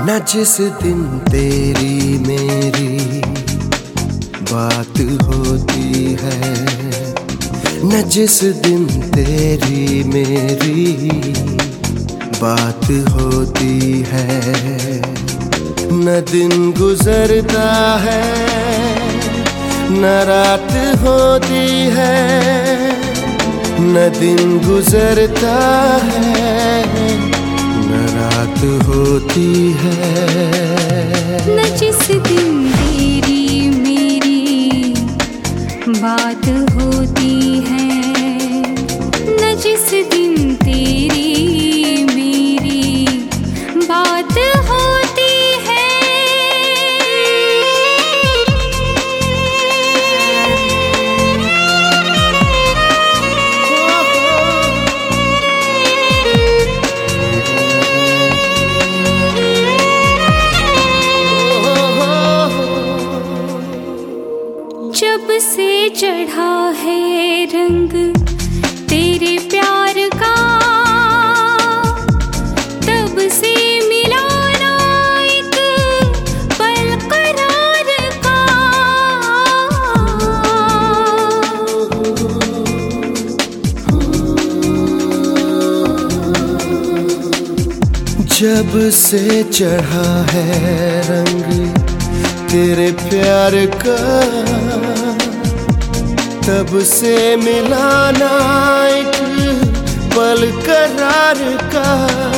न जिस दिन तेरी मेरी बात होती है, न जिस दिन तेरी मेरी बात होती है, न दिन गुजरता है न रात होती है, न दिन गुजरता है न रात होती है। न जिस दिन तेरी मेरी बात होती है, न जिस दिन तेरी मेरी बात होती है। जब से चढ़ा है रंग तेरे प्यार का, तब से मिला ना एक पल करार का। जब से चढ़ा है रंग तेरे प्यार का, तब से मिलाना एक पल करार का।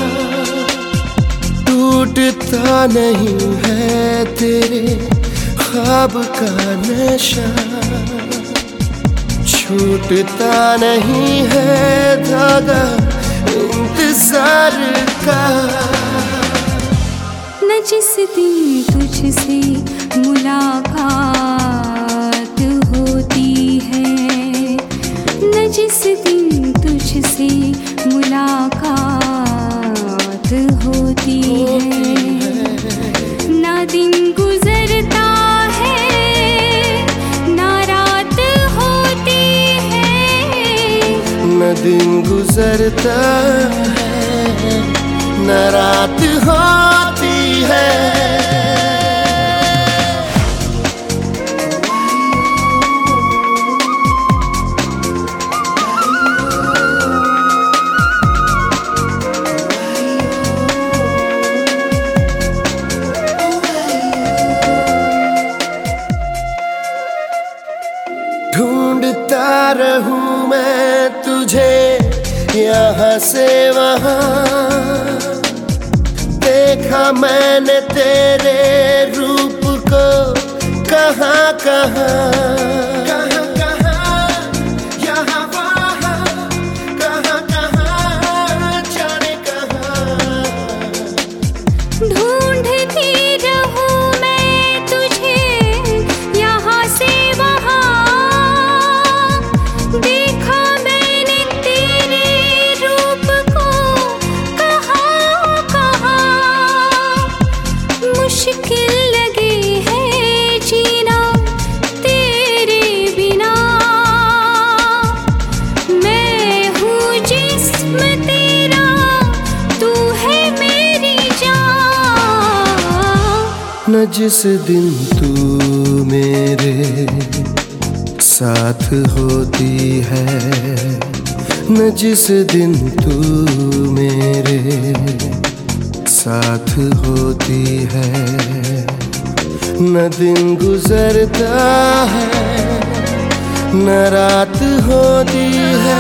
टूटता नहीं है तेरे ख्वाब का नशा, छूटता नहीं है धागा इंतजार का। न जिस दिन तुझसे मुलाकात होती है, न जिस दिन तुझसे मुलाकात होती है, ना दिन गुजरता है ना रात होती है, न दिन गुजरता है न रात होती है। ढूंढता रहूं मैं तुझे यहाँ से वहाँ, देखा मैंने तेरे रूप को कहाँ कहाँ। ढूंढती रहूं मैं तुझे यहाँ से वहाँ, देखा मैंने तेरे रूप को कहाँ कहाँ। मुश्किल लगे है जीना तेरे बिना, मैं हूँ जिस्म तेरा तू है मेरी जान। न जिस दिन तू मेरे साथ होती है, न जिस दिन तू मेरे साथ होती है, न दिन गुजरता है न रात होती है,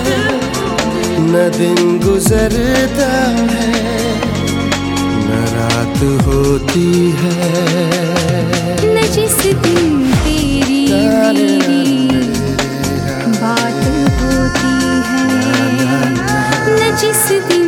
न दिन गुजरता है न रात होती है। न जिस दिन तेरी मेरी बात होती है, न जिस दिन